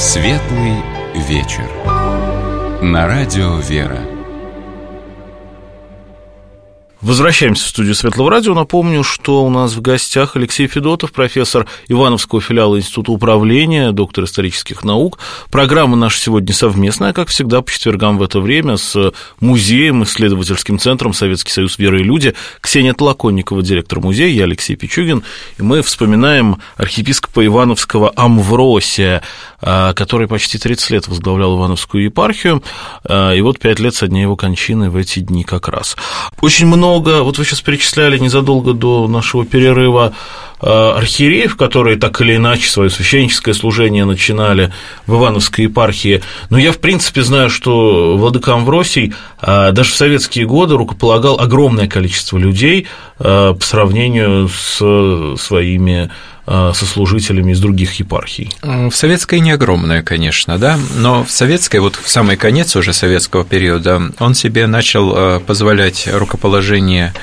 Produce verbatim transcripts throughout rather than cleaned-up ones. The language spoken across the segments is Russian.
Светлый вечер. На радио «Вера». Возвращаемся в студию Светлого радио. Напомню, что у нас в гостях Алексей Федотов, профессор Ивановского филиала Института управления, доктор исторических наук. Программа наша сегодня совместная, как всегда, по четвергам в это время с музеем, исследовательским центром «Советский союз. Вера и люди». Ксения Толоконникова, директор музея, я Алексей Пичугин. И мы вспоминаем архиепископа Ивановского Амвросия, который почти тридцать лет возглавлял Ивановскую епархию, и вот пять лет со дня его кончины в эти дни как раз. Очень много Много, вот вы сейчас перечисляли незадолго до нашего перерыва архиереев, которые так или иначе свое священническое служение начинали в Ивановской епархии. Но я, в принципе, знаю, что владыка Амвросий даже в советские годы рукополагал огромное количество людей по сравнению с своими сослужителями из других епархий. В советской не огромное, конечно, да, но в советской, вот в самый конец уже советского периода, он себе начал позволять рукоположение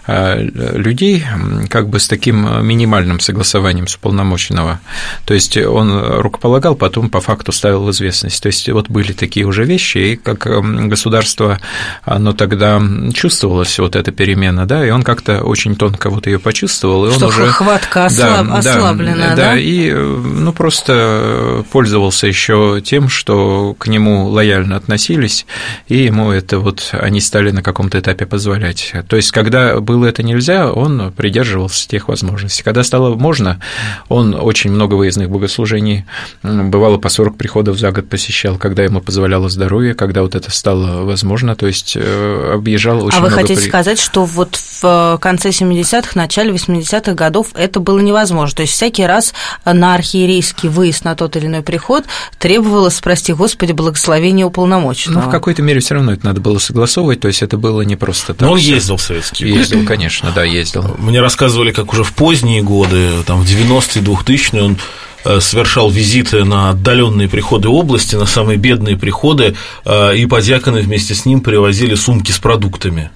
людей как бы с таким минимальным согласованием с уполномоченного. То есть он рукополагал, потом по факту ставил в известность. То есть вот были такие уже вещи, и как государство, оно тогда чувствовалось, вот эта перемена, да, и он как-то очень тонко вот ее почувствовал. И что он уже... хватка ослаб... да, ослаблена, да, да? Да, и ну, просто пользовался еще тем, что к нему лояльно относились, и ему это вот, они стали на каком-то этапе позволять. То есть, когда было это нельзя, он придерживался тех возможностей. Когда стало можно, он очень много выездных богослужений, бывало по сорок приходов за год посещал, когда ему позволяло здоровье, когда вот это стало возможно, то есть объезжал очень много. А вы хотите при... сказать, что вот в конце семидесятых, начале восьмидесятых годов это было невозможно, то есть всякий раз на архиерейский выезд на тот или иной приход требовалось, прости господи, благословения уполномоченного? Ну, в какой-то мере все равно это надо было согласовывать, то есть это было не просто так. Но он ездил в советские годы. Ездил, конечно, да, ездил. Мне рассказывали, как уже в поздние годы, там, в девяностые, двухтысячные, он совершал визиты на отдаленные приходы области, на самые бедные приходы, и подьяконы вместе с ним привозили сумки с продуктами.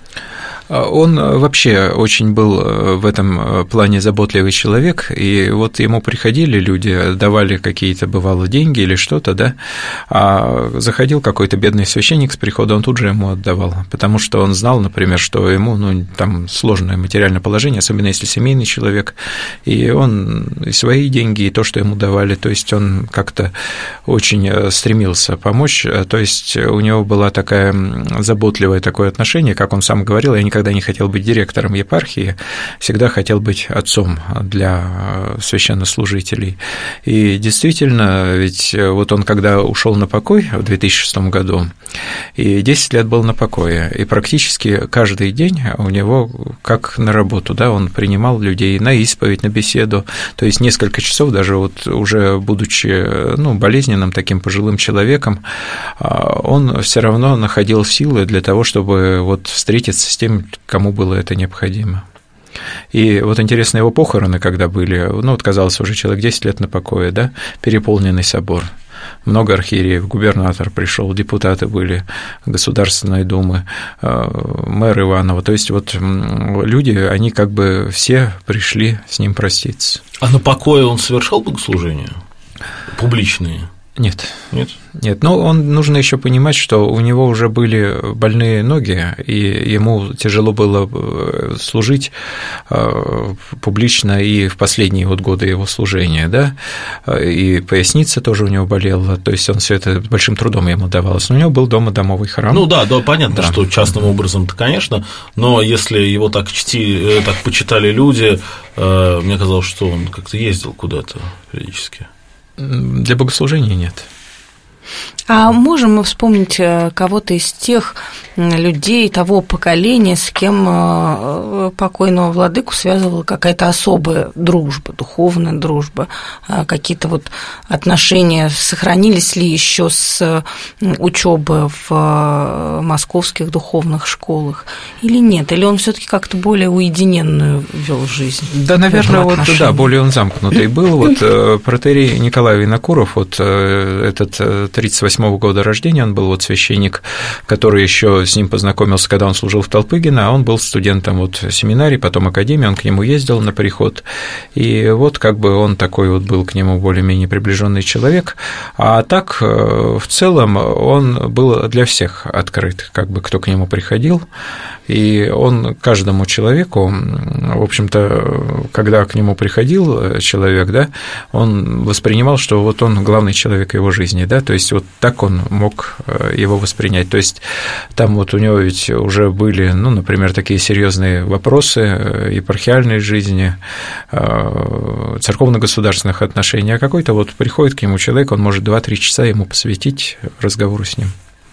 Он вообще очень был в этом плане заботливый человек, и вот ему приходили люди, давали какие-то, бывало, деньги или что-то, да, а заходил какой-то бедный священник с прихода, он тут же ему отдавал, потому что он знал, например, что ему, ну, там сложное материальное положение, особенно если семейный человек, и он и свои деньги, и то, что ему давали, то есть он как-то очень стремился помочь, то есть у него была такая заботливое такое отношение, как он сам говорил, я не никогда не хотел быть директором епархии, всегда хотел быть отцом для священнослужителей. И действительно, ведь вот он когда ушел на покой в две тысячи шестом году, и десять лет был на покое, и практически каждый день у него, как на работу, да, он принимал людей на исповедь, на беседу, то есть несколько часов, даже вот уже будучи, ну, болезненным таким пожилым человеком, он все равно находил силы для того, чтобы вот встретиться с тем, кому было это необходимо. И вот интересно, его похороны, когда были, ну, вот, казалось, уже человек десять лет на покое, да, переполненный собор, много архиереев, губернатор пришел, депутаты были Государственной Думы, мэр Иваново, то есть вот люди, они как бы все пришли с ним проститься. А на покое он совершал богослужения публичные? Нет. Нет? Нет, но он, нужно еще понимать, что у него уже были больные ноги, и ему тяжело было служить публично и в последние вот годы его служения, да, и поясница тоже у него болела, то есть он все это большим трудом ему давалось, но у него был дома домовый храм. Ну да, да, понятно, да. Что частным образом-то, конечно, но если его так чти, так почитали люди, мне казалось, что он как-то ездил куда-то периодически. Для богослужения нет. А можем мы вспомнить кого-то из тех людей, того поколения, с кем покойного владыку связывала какая-то особая дружба, духовная дружба, какие-то вот отношения сохранились ли еще с учебы в московских духовных школах или нет? Или он все-таки как-то более уединенную вел жизнь? Да, наверное, вот да, более он замкнутый был. Вот протоиерей Николай Винокуров, вот этот тридцать восьмого года рождения, он был вот священник, который еще с ним познакомился, когда он служил в Толпыгино, а он был студентом вот семинарии, потом академии, он к нему ездил на приход, и вот как бы он такой вот был к нему более-менее приближенный человек, а так в целом он был для всех открыт, как бы кто к нему приходил, и он каждому человеку, в общем-то, когда к нему приходил человек, да, он воспринимал, что вот он главный человек его жизни, да, то есть вот так он мог его воспринять, то есть там вот у него ведь уже были, ну, например, такие серьезные вопросы епархиальной жизни, церковно-государственных отношений, а какой-то вот приходит к нему человек, он может два-три часа ему посвятить разговору с ним.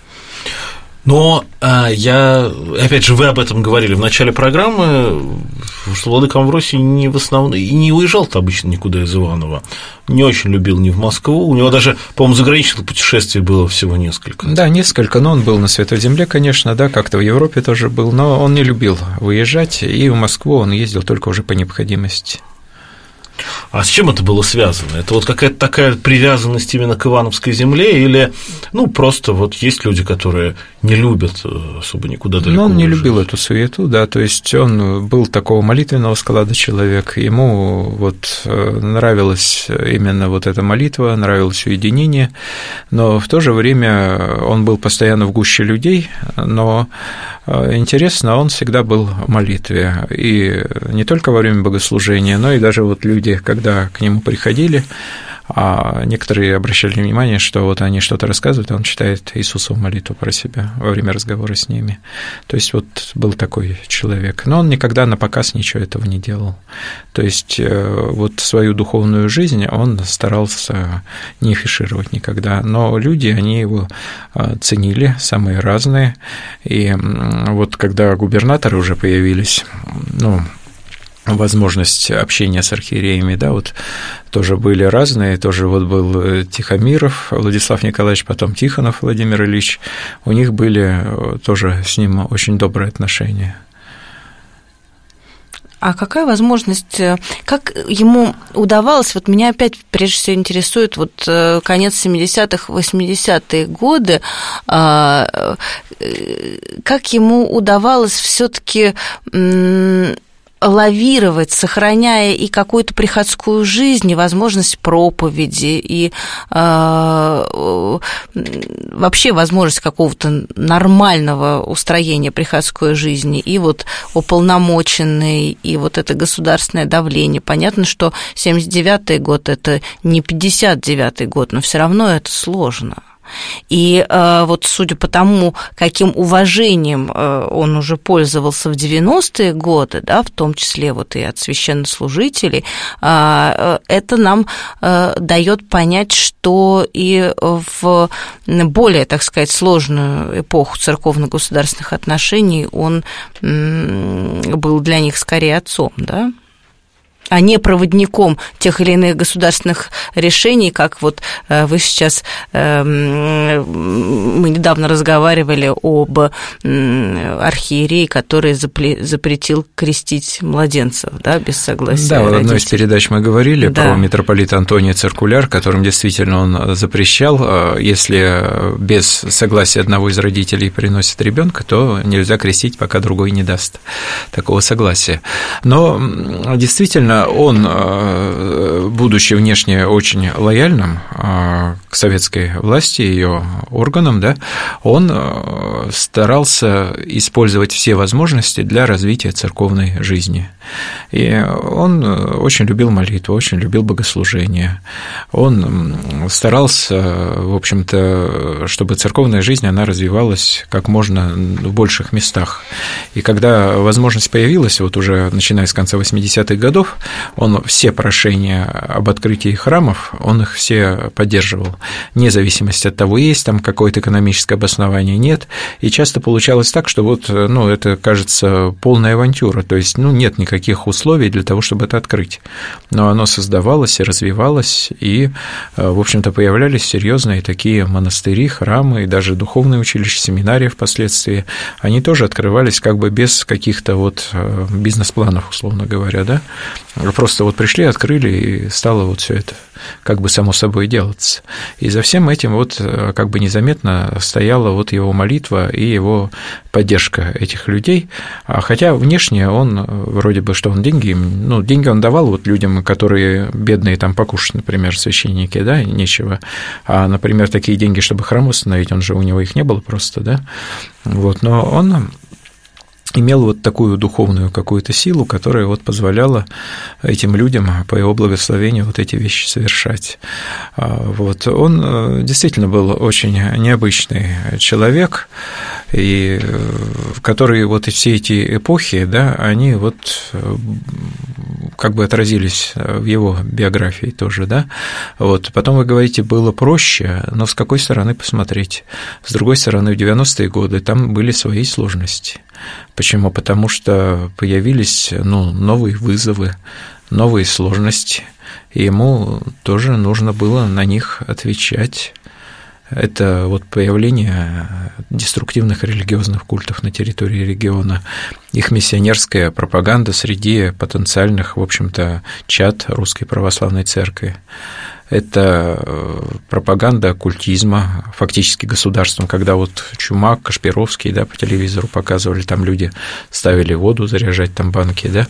Но я, опять же, вы об этом говорили в начале программы, что владыка Амвросий не в основном и не уезжал-то обычно никуда из Иваново, не очень любил ни в Москву, у него даже, по-моему, заграничных путешествий было всего несколько. Да, несколько, но он был на Святой Земле, конечно, да, как-то в Европе тоже был, но он не любил выезжать, и в Москву он ездил только уже по необходимости. А с чем это было связано? Это вот какая-то такая привязанность именно к Ивановской земле или, ну, просто вот есть люди, которые не любят особо никуда далеко Но он не уезжать? любил эту суету, да, то есть он был такого молитвенного склада человек, ему вот нравилась именно вот эта молитва, нравилось уединение, но в то же время он был постоянно в гуще людей, но интересно, он всегда был в молитве, и не только во время богослужения, но и даже вот люди, когда к нему приходили, а некоторые обращали внимание, что вот они что-то рассказывают, он читает Иисусову молитву про себя во время разговора с ними. То есть вот был такой человек. Но он никогда на показ ничего этого не делал. То есть вот свою духовную жизнь он старался не афишировать никогда. Но люди, они его ценили, самые разные. И вот когда губернаторы уже появились, ну, возможность общения с архиереями, да, вот тоже были разные, тоже вот был Тихомиров Владислав Николаевич, потом Тихонов Владимир Ильич, у них были тоже с ним очень добрые отношения. А какая возможность, как ему удавалось, вот меня опять прежде всего интересует вот конец семидесятых, восьмидесятые годы, как ему удавалось все-таки лавировать, сохраняя и какую-то приходскую жизнь, и возможность проповеди, и э, вообще возможность какого-то нормального устроения приходской жизни, и вот уполномоченный, и вот это государственное давление. Понятно, что семьдесят девятый год – это не пятьдесят девятый год, но все равно это сложно. И э, вот судя по тому, каким уважением э, он уже пользовался в девяностые годы, да, в том числе вот и от священнослужителей, э, это нам э, дает понять, что и в более, так сказать, сложную эпоху церковно-государственных отношений он э, был для них скорее отцом, да, а не проводником тех или иных государственных решений, как вот вы сейчас, мы недавно разговаривали об архиерее, который запретил крестить младенцев, да, без согласия Да, родителей. в одной из передач мы говорили да. про митрополита Антония Циркуляр, которым действительно он запрещал, если без согласия одного из родителей приносит ребенка, то нельзя крестить, пока другой не даст такого согласия. Но действительно он, будучи внешне очень лояльным к советской власти, ее органам, да, он старался использовать все возможности для развития церковной жизни. И он очень любил молитву, очень любил богослужение. Он старался, в общем-то, чтобы церковная жизнь, она развивалась как можно в больших местах. И когда возможность появилась, вот уже начиная с конца восьмидесятых годов, он все прошения об открытии храмов, он их все поддерживал, вне зависимости от того, есть там какое-то экономическое обоснование, нет. И часто получалось так, что вот, ну, это, кажется, полная авантюра, то есть, ну, нет никаких условий для того, чтобы это открыть. Но оно создавалось и развивалось, и, в общем-то, появлялись серьезные такие монастыри, храмы, и даже духовные училища, семинарии впоследствии, они тоже открывались как бы без каких-то вот бизнес-планов, условно говоря, да. Просто вот пришли, открыли, и стало вот все это как бы само собой делаться. И за всем этим вот как бы незаметно стояла вот его молитва и его поддержка этих людей. Хотя внешне он вроде бы, что он деньги, ну, деньги он давал вот людям, которые бедные там покушать, например, священники, да, нечего. А, например, такие деньги, чтобы храм восстановить, он же, у него их не было просто, да. Вот, но он имел вот такую духовную какую-то силу, которая вот позволяла этим людям по его благословению вот эти вещи совершать. Вот. Он действительно был очень необычный человек, и который вот и все эти эпохи, да, они вот как бы отразились в его биографии тоже, да. Вот. Потом вы говорите, было проще, но с какой стороны посмотреть? С другой стороны, в девяностые годы там были свои сложности. Почему? Потому что появились, ну, новые вызовы, новые сложности, и ему тоже нужно было на них отвечать. Это вот появление деструктивных религиозных культов на территории региона, их миссионерская пропаганда среди потенциальных, в общем-то, чад Русской Православной Церкви. Это пропаганда оккультизма, фактически государством, когда вот Чумак, Кашпировский, да, по телевизору показывали, там люди ставили воду заряжать, там банки, да.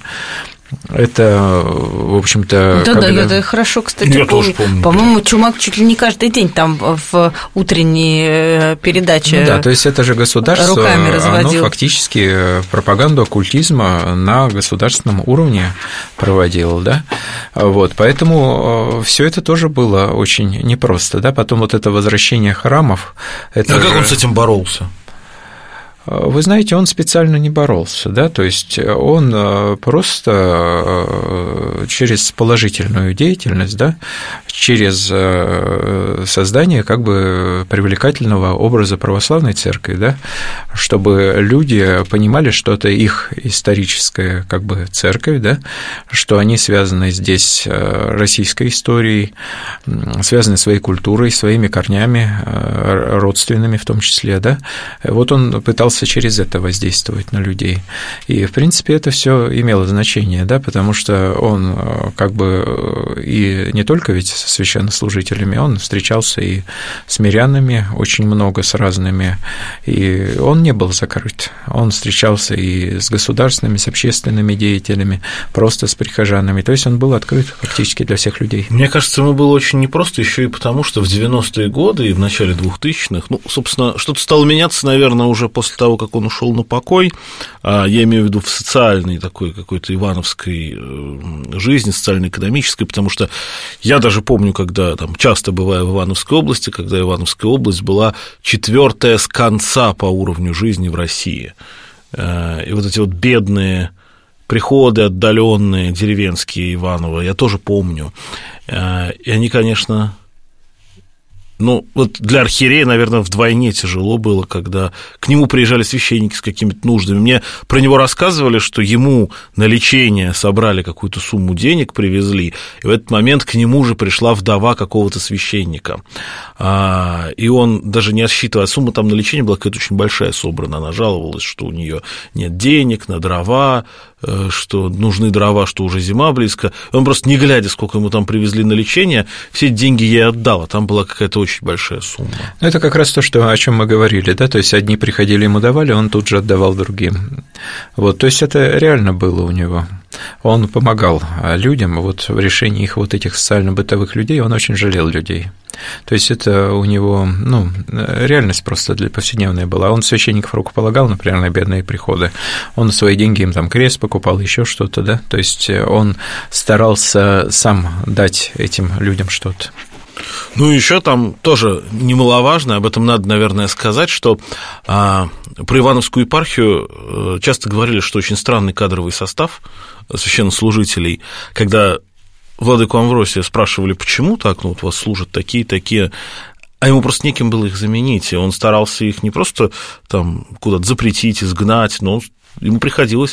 Это, в общем-то... Да, когда... да, это хорошо, кстати, я помню. помню. По-моему, Чумак чуть ли не каждый день там в утренней передаче. Ну да, то есть это же государство, руками разводил. Оно фактически пропаганду оккультизма на государственном уровне проводило, да. Вот, поэтому все это тоже было очень непросто, да. Потом вот это возвращение храмов. Это а же... как он с этим боролся? Вы знаете, он специально не боролся, да, то есть он просто через положительную деятельность, да, через создание как бы привлекательного образа православной церкви, да, чтобы люди понимали, что это их историческая как бы церковь, да, что они связаны здесь российской историей, связаны своей культурой, своими корнями, родственными в том числе, да. Вот он пытался через это воздействовать на людей. И, в принципе, это все имело значение, да, потому что он как бы и не только ведь со священнослужителями, он встречался и с мирянами очень много, с разными, и он не был закрыт. Он встречался и с государственными, с общественными деятелями, просто с прихожанами. То есть он был открыт фактически для всех людей. Мне кажется, ему было очень непросто еще и потому, что в девяностые годы и в начале двухтысячных, ну, собственно, что-то стало меняться, наверное, уже после того, как он ушел на покой, я имею в виду в социальной такой какой-то ивановской жизни, социально-экономической, потому что я даже помню, когда там часто бываю в Ивановской области, когда Ивановская область была четвертая с конца по уровню жизни в России, и вот эти вот бедные приходы отдаленные, деревенские Иваново, я тоже помню, и они, конечно... Ну, вот для архиерея, наверное, вдвойне тяжело было, когда к нему приезжали священники с какими-то нуждами. Мне про него рассказывали, что ему на лечение собрали какую-то сумму денег, привезли, и в этот момент к нему же пришла вдова какого-то священника. И он, даже не отсчитывая, сумма там на лечение была какая-то очень большая собрана, она жаловалась, что у нее нет денег на дрова, что нужны дрова, что уже зима близко. Он просто, не глядя, сколько ему там привезли на лечение, все деньги ей отдал, а там была какая-то очень большая сумма. Ну, это как раз то, что, о чем мы говорили, да, то есть одни приходили, ему давали, он тут же отдавал другим. Вот, то есть это реально было у него. Он помогал людям вот в решении их вот этих социально-бытовых людей, он очень жалел людей. То есть это у него, ну, реальность просто для повседневная была. Он священников рукополагал, например, на бедные приходы. Он свои деньги им там крест покупал, еще что-то, да. То есть он старался сам дать этим людям что-то. Ну, еще там тоже немаловажно, об этом надо, наверное, сказать, что а, про Ивановскую епархию часто говорили, что очень странный кадровый состав священнослужителей, когда владыку Амвросия спрашивали, почему так, ну, вот вас служат такие-такие, а ему просто неким было их заменить, и он старался их не просто там куда-то запретить, изгнать, но ему приходилось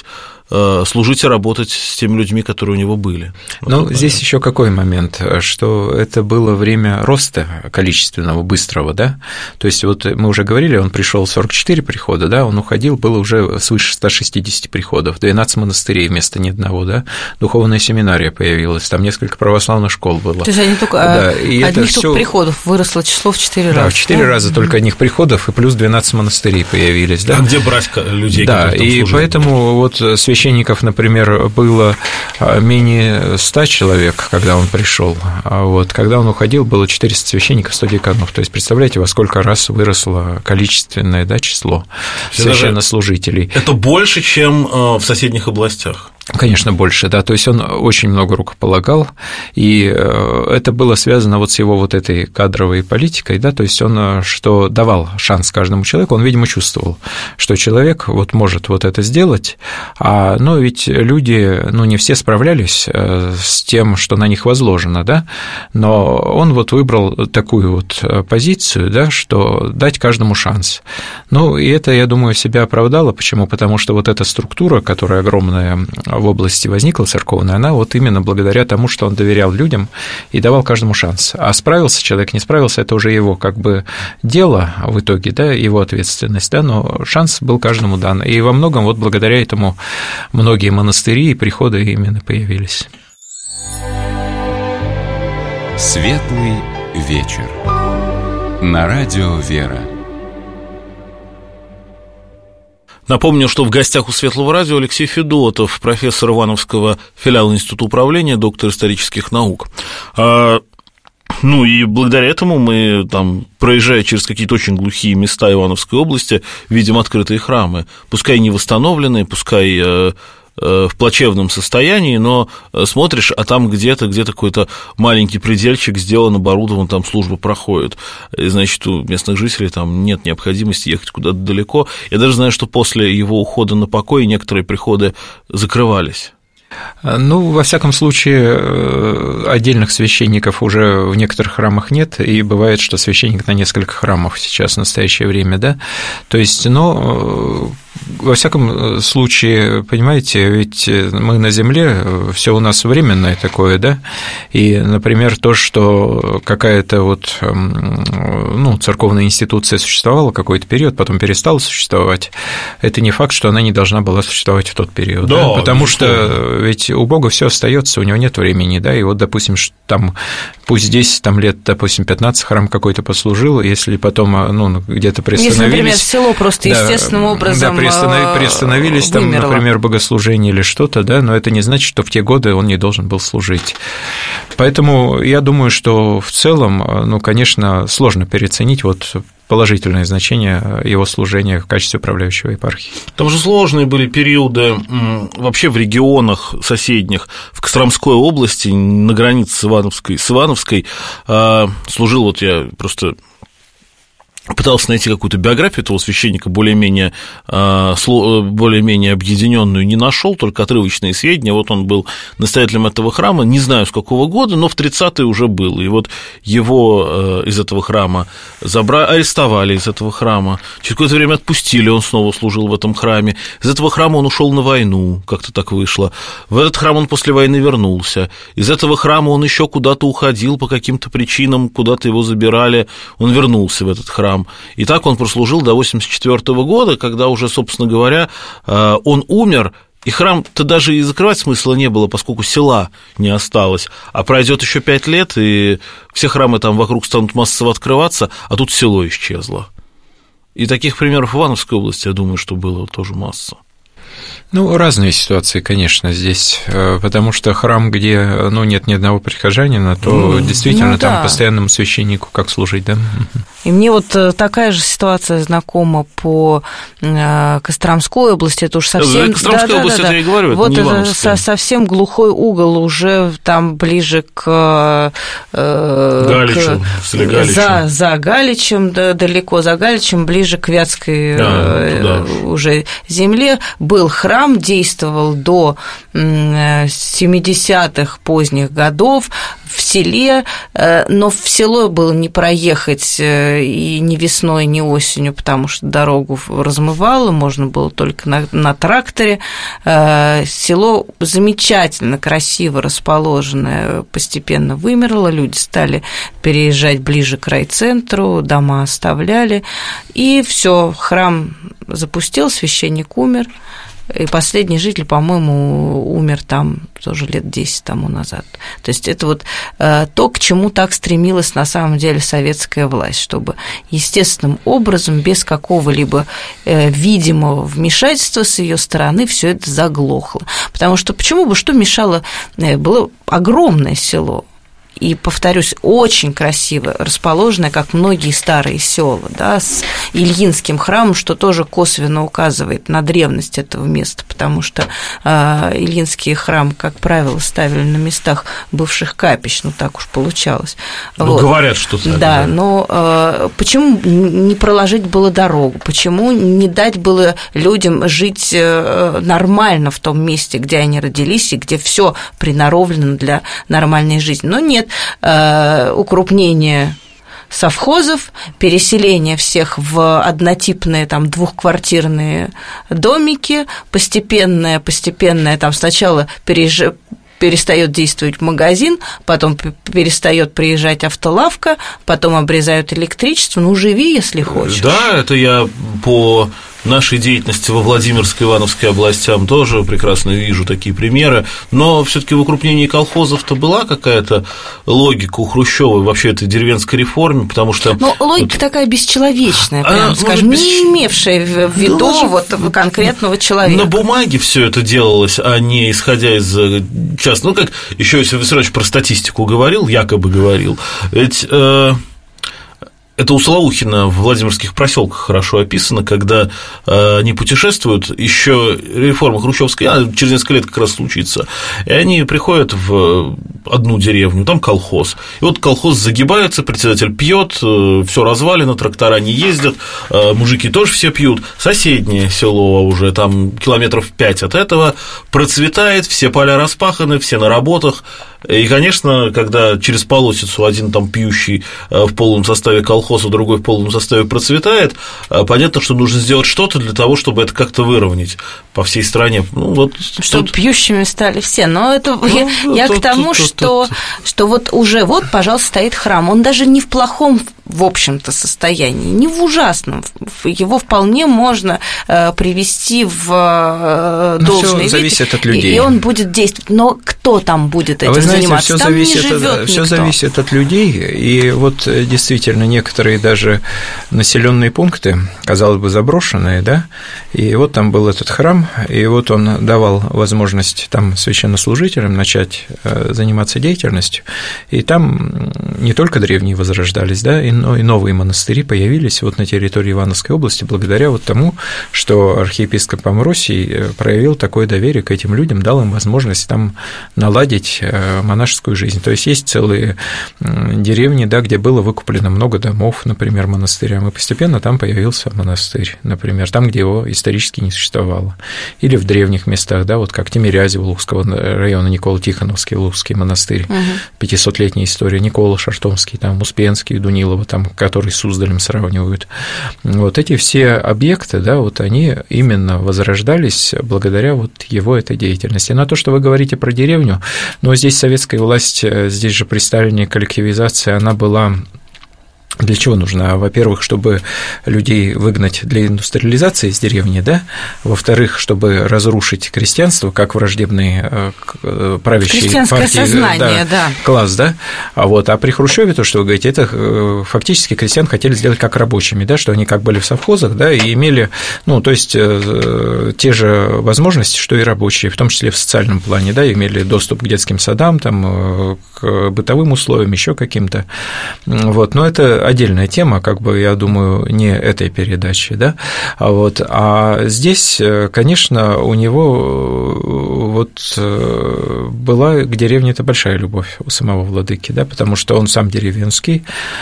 служить и работать с теми людьми, которые у него были. Ну, здесь еще какой момент, что это было время роста количественного, быстрого, да, то есть вот мы уже говорили, он пришел сорок четыре прихода, да, он уходил, было уже свыше ста шестидесяти приходов, двенадцать монастырей вместо ни одного, да, духовная семинария появилась, там несколько православных школ было. То есть они только, да, и одних только всё... приходов выросло число в четыре раза. Да, в четыре да? раза только одних приходов, и плюс двенадцать монастырей появились, да. А где брать людей, да, которые там и служили? Поэтому вот священников, например, было менее ста человек, когда он пришел, а вот когда он уходил, было четыреста священников, сто деканов. То есть, представляете, во сколько раз выросло количественное, да, число священнослужителей. Это больше, чем в соседних областях. Конечно, больше, да, то есть он очень много рукополагал, и это было связано вот с его вот этой кадровой политикой, да, то есть он что давал шанс каждому человеку, он, видимо, чувствовал, что человек вот может вот это сделать, а, но ведь люди, ну, не все справлялись с тем, что на них возложено, да, но он вот выбрал такую вот позицию, да, что дать каждому шанс. Ну, и это, я думаю, себя оправдало, почему? Потому что вот эта структура, которая огромная в области возникла церковная, она вот именно благодаря тому, что он доверял людям и давал каждому шанс. А справился человек, не справился, это уже его как бы дело в итоге, да, его ответственность, да, но шанс был каждому дан. И во многом вот благодаря этому многие монастыри и приходы именно появились. Светлый вечер. На радио «Вера». Напомню, что в гостях у Светлого радио Алексей Федотов, профессор Ивановского филиала Института управления, доктор исторических наук. Ну и благодаря этому мы, там, проезжая через какие-то очень глухие места Ивановской области, видим открытые храмы, пускай не восстановленные, пускай в плачевном состоянии, но смотришь, а там где-то, где-то какой-то маленький предельчик сделан, оборудован, там служба проходит. И, значит, у местных жителей там нет необходимости ехать куда-то далеко. Я даже знаю, что после его ухода на покой некоторые приходы закрывались. Ну, во всяком случае, отдельных священников уже в некоторых храмах нет, и бывает, что священник на несколько храмов сейчас в настоящее время, да, то есть, но во всяком случае, понимаете, ведь мы на земле, все у нас временное такое, да, и, например, то, что какая-то вот, ну, церковная институция существовала какой-то период, потом перестала существовать, это не факт, что она не должна была существовать в тот период, да, да, потому что ведь у Бога все остается, у него нет времени, да, и вот, допустим, там, пусть десять там, лет, допустим, пятнадцать храм какой-то послужил, если потом, ну, где-то приостановились. Если, например, село просто да, естественным образом да, приостановились, там, вымерло. Например, богослужение или что-то, да, но это не значит, что в те годы он не должен был служить. Поэтому я думаю, что в целом, ну, конечно, сложно переоценить вот положительное значение его служения в качестве управляющего епархии. Там же сложные были периоды вообще в регионах соседних. В Костромской области, на границе с Ивановской, с Ивановской служил, вот я просто пытался найти какую-то биографию этого священника, более-менее, более-менее объединенную, не нашел, только отрывочные сведения. Вот он был настоятелем этого храма, не знаю, с какого года, но в тридцатые уже был. И вот его из этого храма забрали, арестовали из этого храма, через какое-то время отпустили, он снова служил в этом храме. Из этого храма он ушел на войну, как-то так вышло. В этот храм он после войны вернулся. Из этого храма он еще куда-то уходил по каким-то причинам, куда-то его забирали, он вернулся в этот храм. И так он прослужил до восемьдесят четвёртого года, когда уже, собственно говоря, он умер, и храм-то даже и закрывать смысла не было, поскольку села не осталось. А пройдет еще пять лет, и все храмы там вокруг станут массово открываться, а тут село исчезло. И таких примеров в Ивановской области, я думаю, что было тоже масса. Ну, разные ситуации, конечно, здесь, потому что храм, где, ну, нет ни одного прихожанина, то ну, действительно ну, там да. постоянному священнику как служить, да? И мне вот такая же ситуация знакома по Костромской области, это уж совсем... Костромская да, область, да, да, это да. я говорю, вот это не Ивановская. Совсем глухой угол, уже там ближе к... Галичу, к... За, за Галичем, да, далеко за Галичем, ближе к Вятской да, уже земле, был храм, действовал до семидесятых поздних годов в селе, но в село было не проехать и ни весной, ни осенью, потому что дорогу размывало, можно было только на, на тракторе. Село замечательно, красиво расположенное, постепенно вымерло, люди стали переезжать ближе к райцентру, дома оставляли, и все, храм запустил, священник умер. И последний житель, по-моему, умер там тоже лет десять тому назад. То есть это вот то, к чему так стремилась на самом деле советская власть, чтобы естественным образом, без какого-либо видимого вмешательства с ее стороны все это заглохло. Потому что почему бы, что мешало, было огромное село. И, повторюсь, очень красиво расположенное, как многие старые села, да, с Ильинским храмом, что тоже косвенно указывает на древность этого места, потому что э, Ильинские храмы, как правило, ставили на местах бывших капищ, ну так уж получалось. Ну, вот. Говорят, что так. Да, да. Но э, почему не проложить было дорогу, почему не дать было людям жить э, нормально в том месте, где они родились и где все приноровлено для нормальной жизни? Но нет. Укрупнение совхозов, переселение всех в однотипные там двухквартирные домики, постепенное, постепенное там сначала переезж... перестает действовать магазин, потом перестает приезжать автолавка, потом обрезают электричество. Ну, живи, если хочешь. Да, это я по нашей деятельности во Владимирской и Ивановской областям тоже прекрасно вижу такие примеры, но все-таки в укрупнении колхозов-то была какая-то логика у Хрущёва вообще этой деревенской реформе, потому что… Ну, логика вот… такая бесчеловечная, прям, а, скажем, без... не имевшая в виду ну, вот конкретного человека. На бумаге все это делалось, а не исходя из частного. Ну, как еще Иосиф Виссарионович про статистику говорил, якобы говорил, ведь… Э... Это у Солоухина в Владимирских проселках хорошо описано, когда они путешествуют, еще реформа хрущевская, она через несколько лет как раз случится, и они приходят в одну деревню, там колхоз, и вот колхоз загибается, председатель пьет, все развалено, трактора не ездят, мужики тоже все пьют, соседнее село уже там километров пять от этого процветает, все поля распаханы, все на работах. И, конечно, когда через полосицу один там пьющий в полном составе колхоза, другой в полном составе процветает, понятно, что нужно сделать что-то для того, чтобы это как-то выровнять по всей стране. Ну, вот чтобы тут... пьющими стали все. Но это ну, я, ну, я тут, к тому, тут, что, тут, тут. что вот уже вот, пожалуйста, стоит храм. Он даже не в плохом, в общем-то, состоянии, не в ужасном. Его вполне можно привести в должный вид. Зависит от людей. И он будет действовать. Но кто там будет этим Вы знаете, заниматься? Все там зависит, не живет от, все зависит от людей. И вот действительно некоторые даже населенные пункты, казалось бы, заброшенные, да, и вот там был этот храм, и вот он давал возможность там священнослужителям начать заниматься деятельностью, и там не только древние возрождались, да, но и новые монастыри появились вот на территории Ивановской области благодаря вот тому, что архиепископ Амвросий проявил такое доверие к этим людям, дал им возможность там наладить монашескую жизнь. То есть есть целые деревни, да, где было выкуплено много домов, например, монастырям, и постепенно там появился монастырь, например, там, где его исторически не существовало. Или в древних местах, да, вот как Тимирязево Лужского района, Никола-Тихоновский Лужский монастырь, пятисотлетняя история, Никола Шартомский, там, Успенский, Дунилово, там, который с Суздалем сравнивают. Вот эти все объекты, да, вот они именно возрождались благодаря вот его этой деятельности. На то, что вы говорите про деревню, но здесь советская власть, здесь же при Сталине коллективизация, она была… Для чего нужна? Во-первых, чтобы людей выгнать для индустриализации из деревни, да? Во-вторых, чтобы разрушить крестьянство, как враждебный правящий крестьянское партии, сознание, да, да. класс, да? А, вот, а при Хрущёве, то, что вы говорите, это фактически крестьян хотели сделать как рабочими, да, что они как были в совхозах, да, и имели, ну, то есть те же возможности, что и рабочие, в том числе в социальном плане, да, имели доступ к детским садам, там, к бытовым условиям, еще каким-то, вот, но это отдельная тема, как бы, я думаю, не этой передачи, да, а, вот, а здесь, конечно, у него вот была к деревне-то большая любовь у самого владыки, да, потому что он сам деревенский,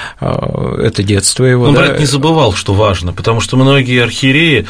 это детство его. Но да. брат не забывал, что важно, потому что многие архиереи,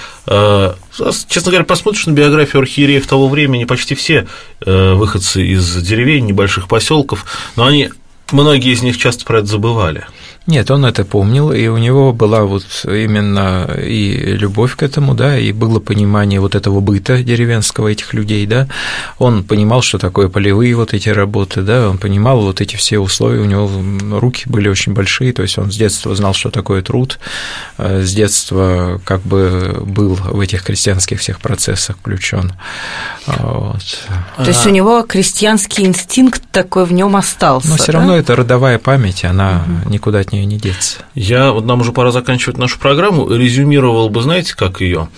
честно говоря, посмотришь на биографию архиереев того времени, почти все выходцы из деревень, небольших поселков, но они многие из них часто про это забывали. Нет, он это помнил, и у него была вот именно и любовь к этому, да, и было понимание вот этого быта деревенского этих людей, да, он понимал, что такое полевые вот эти работы, да, он понимал вот эти все условия, у него руки были очень большие, то есть он с детства знал, что такое труд, с детства как бы был в этих крестьянских всех процессах включен. Вот. То есть у него крестьянский инстинкт такой в нем остался. Но все да? равно это родовая память, она угу. никуда от нее не деться. Я, вот нам уже пора заканчивать нашу программу, резюмировал бы, знаете, как ее.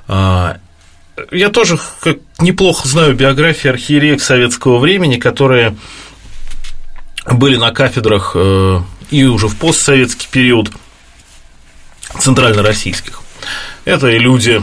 Я тоже как неплохо знаю биографии архиереев советского времени, которые были на кафедрах и уже в постсоветский период центральнороссийских. Это и люди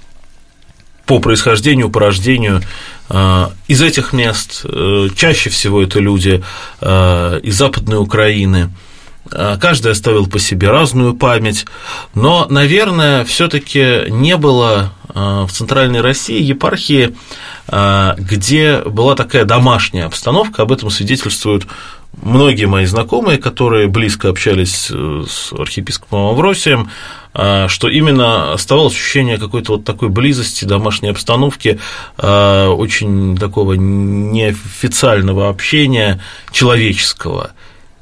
по происхождению, по рождению из этих мест, чаще всего это люди из Западной Украины. Каждый оставил по себе разную память, но, наверное, все-таки не было в Центральной России епархии, где была такая домашняя обстановка. Об этом свидетельствуют многие мои знакомые, которые близко общались с архиепископом Амвросием, что именно оставалось ощущение какой-то вот такой близости, домашней обстановки, очень такого неофициального общения человеческого.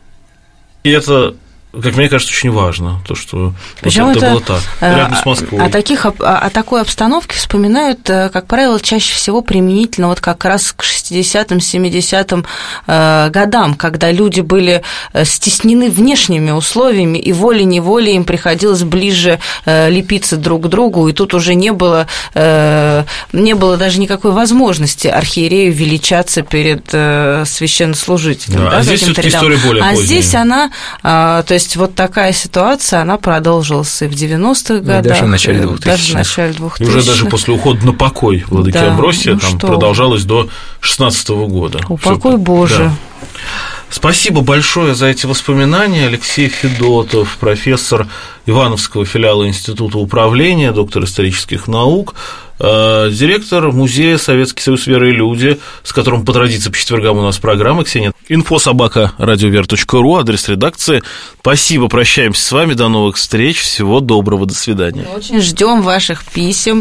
И это, как мне кажется, очень важно, то, что вот это, это было так, рядом с Москвой. О, таких, о такой обстановке вспоминают, как правило, чаще всего применительно вот как раз к шестидесятым, семидесятым годам, когда люди были стеснены внешними условиями, и волей-неволей им приходилось ближе лепиться друг к другу, и тут уже не было, не было даже никакой возможности архиерею величаться перед священнослужителем. Да, да, а здесь всё-таки история более а поздняя. Здесь она, то есть вот такая ситуация, она продолжилась и в девяностых годах, даже в начале двухтысячных. Даже в начале двухтысячных. И уже даже после ухода на покой владыки да, Амвросия ну там что? продолжалось до шестнадцатого года. Упокой Всё, Боже. Да. Спасибо большое за эти воспоминания. Алексей Федотов, профессор Ивановского филиала Института управления, доктор исторических наук, директор музея «Советский союз веры и люди», с которым по традиции по четвергам у нас программа. Ксения. инфо собака радиовера точка ру, адрес редакции. Спасибо, прощаемся с вами, до новых встреч, всего доброго, до свидания. Очень ждем ваших писем.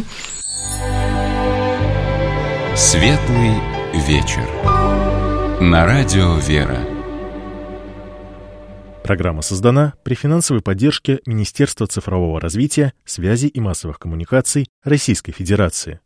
Светлый вечер. На радио «Вера». Программа создана при финансовой поддержке Министерства цифрового развития, связи и массовых коммуникаций Российской Федерации.